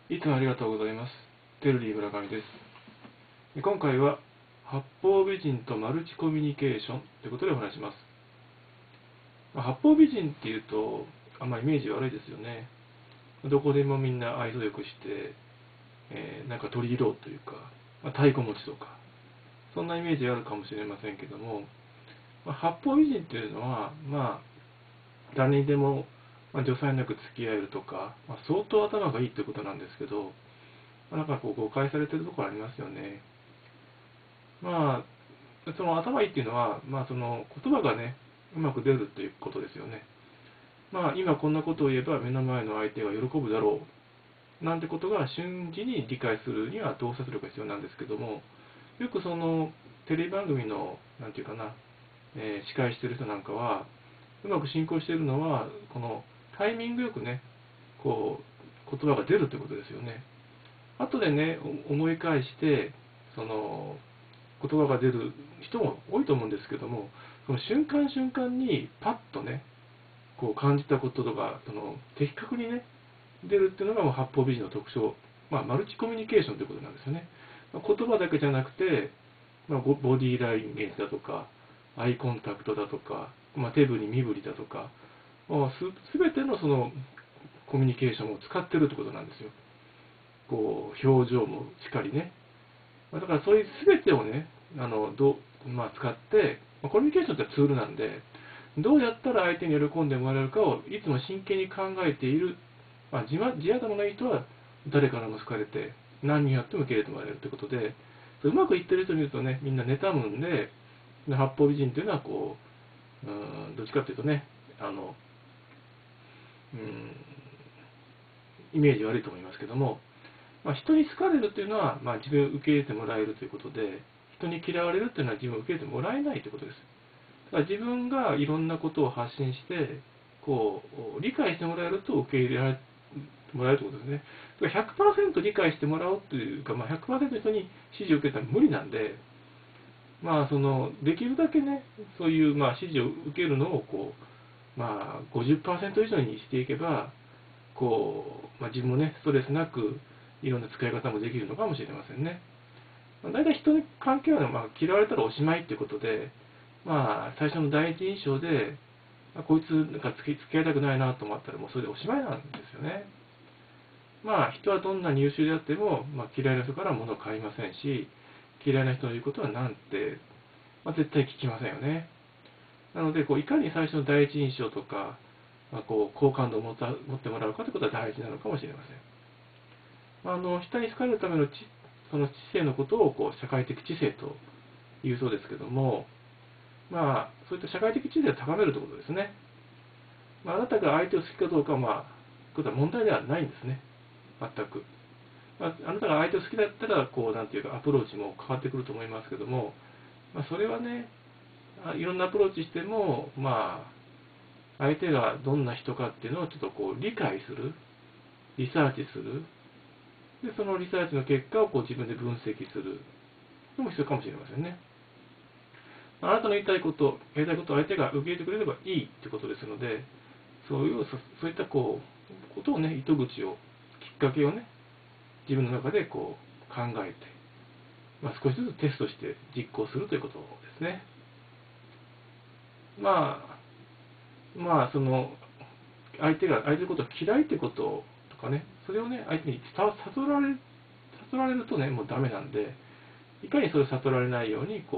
いつもありがとうございます。テルリー村上です。今回は、八方美人とマルチコミュニケーションということでお話します。八方美人っていうと、あんまイメージ悪いですよね。どこでもみんな愛想よくして、なんか取り入ろうというか、太鼓持ちとか、そんなイメージあるかもしれませんけども、八方美人っていうのは、誰にでも助裁なく付き合えるとか、相当頭がいいってことなんですけど、なんかこう誤解されてるところありますよね。その頭いいっていうのは、その言葉がね、うまく出るっていうことですよね。今こんなことを言えば目の前の相手が喜ぶだろう。なんてことが瞬時に理解するには洞察力が必要なんですけども、よくそのテレビ番組の、なんていうかな、司会してる人なんかは、うまく進行しているのは、このタイミングよくね、こ言葉が出るということですよね。後でね、思い返して、その言葉が出る人も多いと思うんですけども、その瞬間瞬間にパッとね、こう感じたこととか、的確にね、出るっていうのがもう八方美人の特徴、マルチコミュニケーションということなんですよね。言葉だけじゃなくて、ボディーラインゲージだとか、アイコンタクトだとか、手振り身振りだとか、すべてのそのコミュニケーションを使ってるってことなんですよ。こう表情もしっかりね。だからそういう全てをね、使って、コミュニケーションってツールなんで、どうやったら相手に喜んでもらえるかをいつも真剣に考えている、地頭のいい人は誰からも好かれて、何にやっても受け入れてもらえるということで、うまくいってる人見るとね、みんな妬むんで、八方美人っていうのはこう、どっちかっていうとね、うん、イメージ悪いと思いますけども、人に好かれるというのは、自分を受け入れてもらえるということで、人に嫌われるというのは自分を受け入れてもらえないということです。だから自分がいろんなことを発信して、こう、理解してもらえると受け入れられもらえるということですね。だから100%理解してもらおうというか、100%人に指示を受けたら無理なんで、できるだけね、そういう、指示を受けるのを、50%以上にしていけば、自分もね、ストレスなく、いろんな使い方もできるのかもしれませんね。大体人の関係は、嫌われたらおしまいっていうことで、最初の第一印象で、こいつなんか付き合いたくないなと思ったら、もうそれでおしまいなんですよね。人はどんなに優秀であっても、嫌いな人から物を買いませんし、嫌いな人の言うことはなんて、絶対聞きませんよね。なので、いかに最初の第一印象とか、好感度を持ってもらうかということは大事なのかもしれません。人に好かれるためのその知性のことを社会的知性というそうですけども、そういった社会的知性を高めるということですね。あなたが相手を好きかどうかは、ことは問題ではないんですね。全く。あなたが相手を好きだったら、なんていうか、アプローチも変わってくると思いますけども、それはね、いろんなアプローチしても、相手がどんな人かっていうのをちょっと理解する、リサーチする、で、そのリサーチの結果を自分で分析するのも必要かもしれませんね。あなたの言いたいこと、やりたいことを相手が受け入れてくれればいいってことですので、そういったことをね、糸口を、きっかけをね、自分の中で考えて、少しずつテストして実行するということですね。その、相手のことを嫌いってこととかね、それをね、相手に悟られるとね、もうダメなんで、いかにそれを悟られないように、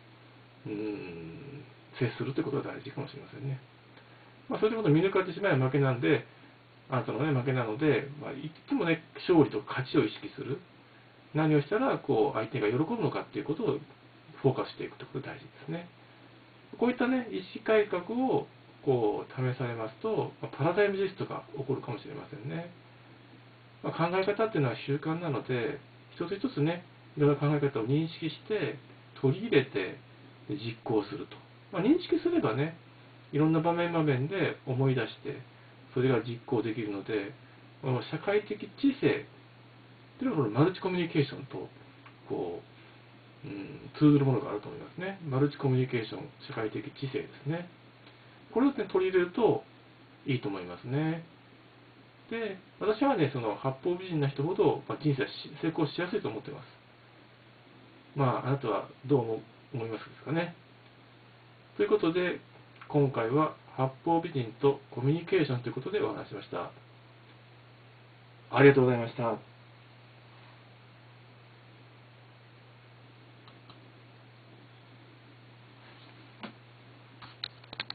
接するということが大事かもしれませんね。そういうことを見抜かれてしまえば負けなんで、あなたのね、負けなので、いつもね、勝利と勝ちを意識する。何をしたら、相手が喜ぶのかっていうことをフォーカスしていくということが大事ですね。こういったね、意思改革を、試されますと、パラダイムシフトが起こるかもしれませんね。考え方っていうのは習慣なので、一つ一つね、いろんな考え方を認識して、取り入れて、実行すると。認識すればね、いろんな場面場面で思い出して、それが実行できるので、社会的知性というのはこのマルチコミュニケーションと、通ずるものがあると思いますね。マルチコミュニケーション、社会的知性ですね。これを、取り入れるといいと思いますね。 で、私はね、その八方美人な人ほど、人生は成功しやすいと思ってます。あなたはどう思いますかね。ということで、今回は八方美人とコミュニケーションということでお話ししました。ありがとうございました。